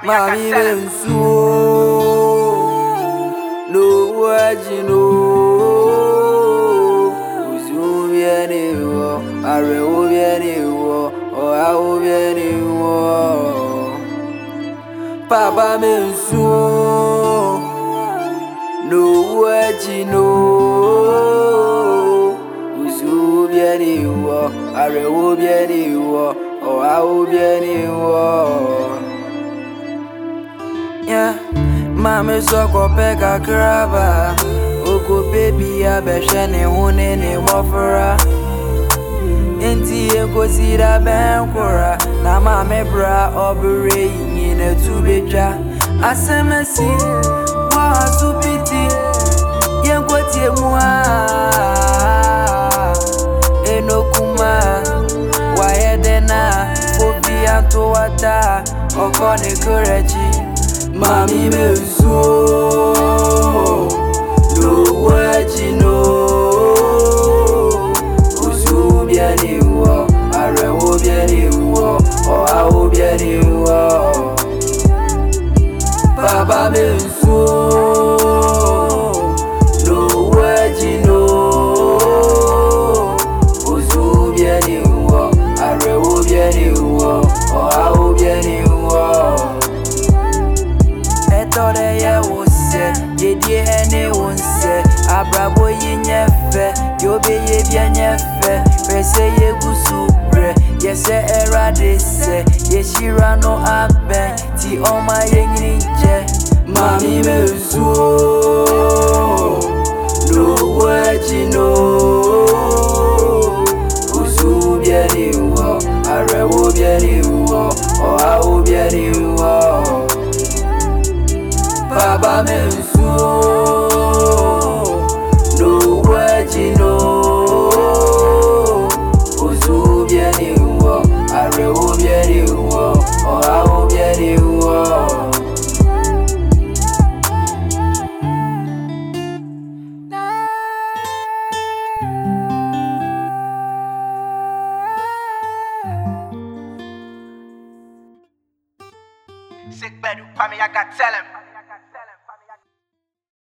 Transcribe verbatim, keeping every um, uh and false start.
Mami bensu no wajino uzu vieni wo are wo vieni wo o a wo vieni wo Papa bensu no wajino uzu vieni wo are wo vieni wo o a wo vieni wo Yeah, mami soko peka kraba Oko baby ya beshene hune ni wafura Inti eko sida benkura Na mami bra obere yine tubecha Asemesi wa supiti Yenko tie mua Enokuma Wayedena Fobi anto wata Okone kurechi Mami bensu no wajino uzu vieni wo are wo vieni wo o a wo vieni wo Papa bensu no wajino uzu vieni wo are wo vieni wo o a wo vieni wo Tore ye wose, ye die ene wonse Abrabo ye nyefe, yo be ye bia nyefe Rese ye gusubre, ye se era dese Ye shira no aben, ti oma ye nje Mami bensu no wajino Usu bieni wo, are wo bieni wo O a wo bieni wo Papa bensu